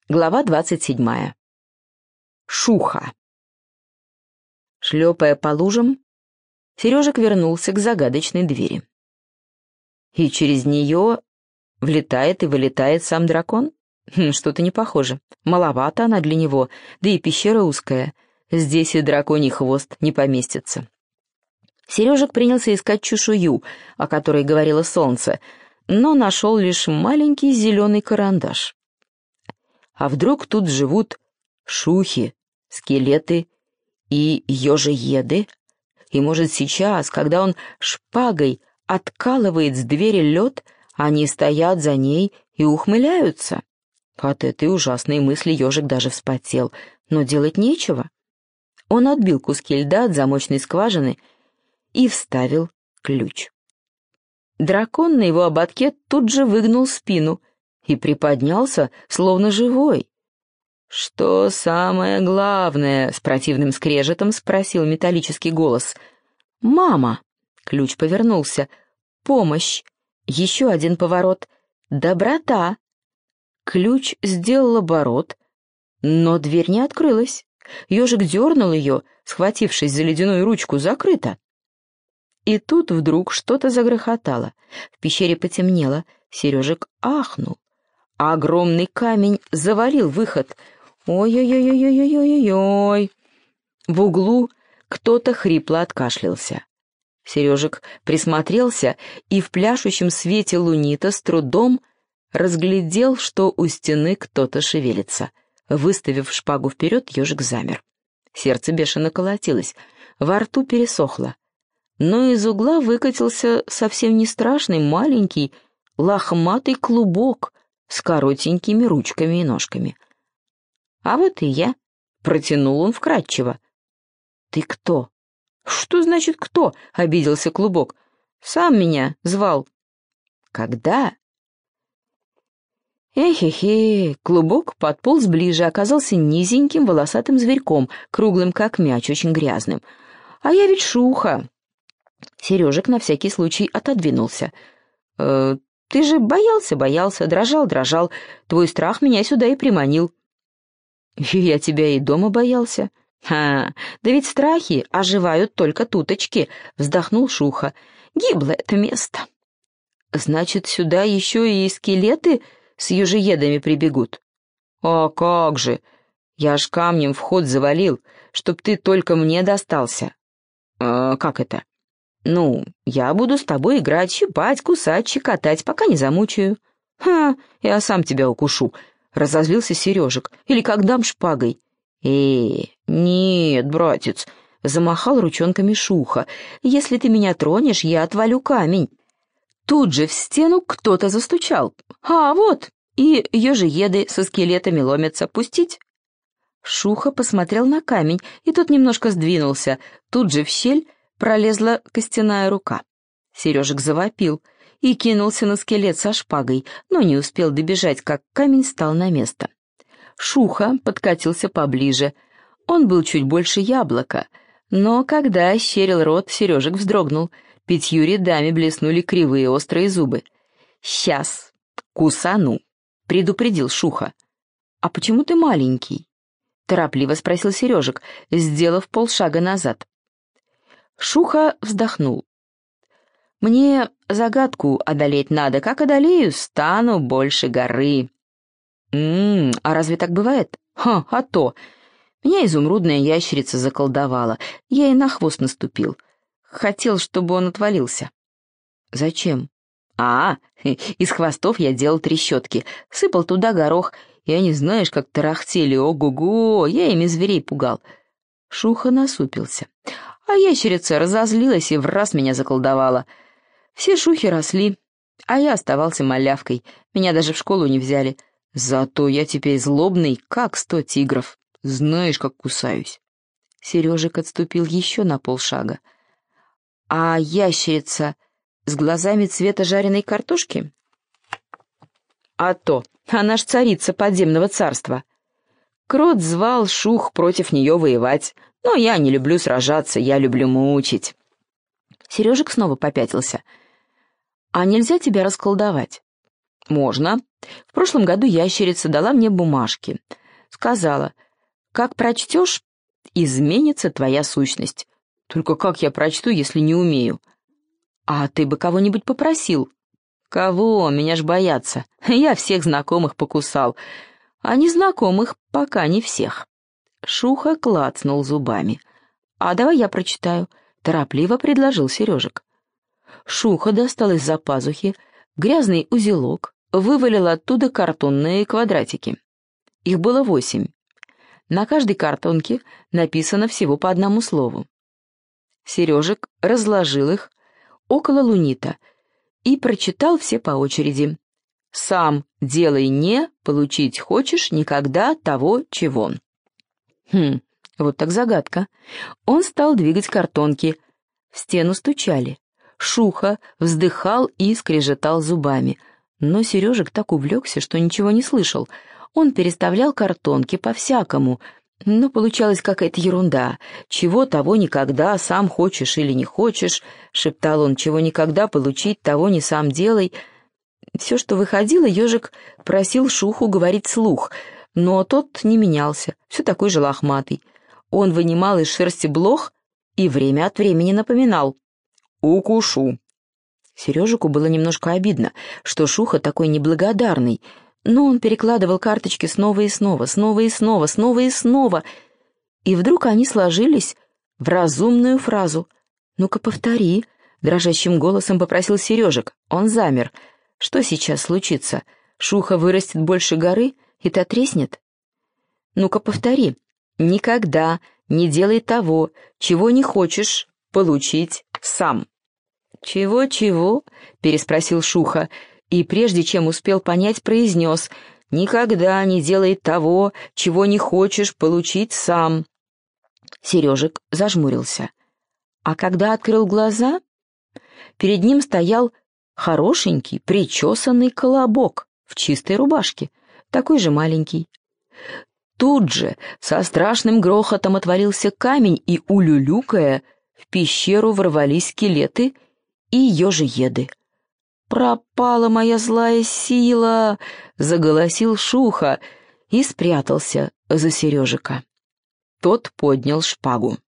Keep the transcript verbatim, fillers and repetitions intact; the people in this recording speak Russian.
Глава двадцать седьмая. Шуха. Шлепая по лужам, Сережек вернулся к загадочной двери. И через нее влетает и вылетает сам дракон? Хм, что-то не похоже. Маловато она для него, да и пещера узкая. Здесь и драконий хвост не поместится. Сережек принялся искать чешую, о которой говорило солнце, но нашел лишь маленький зеленый карандаш. А вдруг тут живут шухи, скелеты и ежееды? И, может, сейчас, когда он шпагой откалывает с двери лед, они стоят за ней и ухмыляются? От этой ужасной мысли ежик даже вспотел, но делать нечего. Он отбил куски льда от замочной скважины и вставил ключ. Дракон на его ободке тут же выгнул спину и приподнялся, словно живой. «Что самое главное?» — с противным скрежетом спросил металлический голос. «Мама!» — ключ повернулся. «Помощь!» — еще один поворот. «Доброта!» Ключ сделал оборот, но дверь не открылась. Ежик дернул ее, схватившись за ледяную ручку, закрыто. И тут вдруг что-то загрохотало. В пещере потемнело. Сережек ахнул. А огромный камень завалил выход. Ой-ой-ой-ой-ой-ой-ой-ой. В углу кто-то хрипло откашлялся. Сережек присмотрелся и в пляшущем свете лунита с трудом разглядел, что у стены кто-то шевелится. Выставив шпагу вперед, ежик замер. Сердце бешено колотилось, во рту пересохло. Но из угла выкатился совсем не страшный маленький лохматый клубок с коротенькими ручками и ножками. «А вот и я», — протянул он вкратчиво. «Ты кто?» «Что значит кто?» — обиделся клубок. «Сам меня звал». «Когда?» Эхе-хе, клубок подполз ближе, оказался низеньким волосатым зверьком, круглым как мяч, очень грязным. «А я ведь Шуха». Сережек на всякий случай отодвинулся. «Э, ты же боялся, боялся, дрожал, дрожал. Твой страх меня сюда и приманил». «Я тебя и дома боялся». «Ха, да ведь страхи оживают только туточки», — вздохнул Шуха. «Гибло это место». «Значит, сюда еще и скелеты с ежеедами прибегут?» «А как же! Я ж камнем вход завалил, чтоб ты только мне достался». «А как это?» «Ну, я буду с тобой играть, щипать, кусать, щекотать, пока не замучаю». «Ха, я сам тебя укушу», — разозлился Сережек. «Или как дам шпагой». «Э, нет, братец», — замахал ручонками Шуха. «Если ты меня тронешь, я отвалю камень». Тут же в стену кто-то застучал. «А, вот, и ежееды со скелетами ломятся. Пустить?» Шуха посмотрел на камень, и тот немножко сдвинулся. Тут же в щель пролезла костяная рука. Сережек завопил и кинулся на скелет со шпагой, но не успел добежать, как камень стал на место. Шуха подкатился поближе. Он был чуть больше яблока, но когда ощерил рот, Сережек вздрогнул. Пятью рядами блеснули кривые острые зубы. «Сейчас кусану», — предупредил Шуха. «А почему ты маленький?» — торопливо спросил Сережек, сделав полшага назад. Шуха вздохнул. «Мне загадку одолеть надо. Как одолею, стану больше горы». «М-м, а разве так бывает?» «Ха, а то! Меня изумрудная ящерица заколдовала. Я ей на хвост наступил. Хотел, чтобы он отвалился». «Зачем?» «А, из хвостов я делал трещотки. Сыпал туда горох, и они, знаешь, как тарахтели. Ого-го, я ими зверей пугал». Шуха насупился. А ящерица разозлилась и враз меня заколдовала. Все шухи росли, а я оставался малявкой. Меня даже в школу не взяли. Зато я теперь злобный, как сто тигров. Знаешь, как кусаюсь». Сережек отступил еще на полшага. «А ящерица с глазами цвета жареной картошки?» «А то, она ж царица подземного царства». Крот звал Шух против нее воевать, но я не люблю сражаться, я люблю мучить. Сережек снова попятился. «А нельзя тебя расколдовать?» «Можно. В прошлом году ящерица дала мне бумажки. Сказала, как прочтешь, изменится твоя сущность. Только как я прочту, если не умею? А ты бы кого-нибудь попросил?» «Кого? Меня ж боятся. Я всех знакомых покусал, а незнакомых пока не всех». Шуха клацнул зубами. «А давай я прочитаю», — торопливо предложил Сережек. Шуха достал из-за пазухи грязный узелок, вывалил оттуда картонные квадратики. Их было восемь. На каждой картонке написано всего по одному слову. Сережек разложил их около лунита и прочитал все по очереди. «Сам делай не, получить хочешь никогда того, чего». Хм, вот так загадка. Он стал двигать картонки. В стену стучали. Шуха вздыхал и скрежетал зубами. Но Сережек так увлекся, что ничего не слышал. Он переставлял картонки по-всякому, но получалась какая-то ерунда. «Чего того никогда, сам хочешь или не хочешь», — шептал он, «чего никогда получить, того не сам делай». Все, что выходило, ежик просил Шуху говорить вслух, но тот не менялся, все такой же лохматый. Он вынимал из шерсти блох и время от времени напоминал: «Укушу». Сережику было немножко обидно, что Шуха такой неблагодарный, но он перекладывал карточки снова и снова, снова и снова, снова и снова, и вдруг они сложились в разумную фразу. «Ну-ка, повтори», — дрожащим голосом попросил Сережек. Он замер. Что сейчас случится? Шуха вырастет больше горы, и та треснет? «Ну-ка, повтори. Никогда не делай того, чего не хочешь получить сам». «Чего-чего?» — переспросил Шуха, и прежде чем успел понять, произнес: «Никогда не делай того, чего не хочешь получить сам». Сережек зажмурился. А когда открыл глаза, перед ним стоял хорошенький, причесанный колобок в чистой рубашке, такой же маленький. Тут же со страшным грохотом отвалился камень, и, улюлюкая, в пещеру ворвались скелеты и ежееды. «Пропала моя злая сила!» — заголосил Шуха и спрятался за Сережика. Тот поднял шпагу.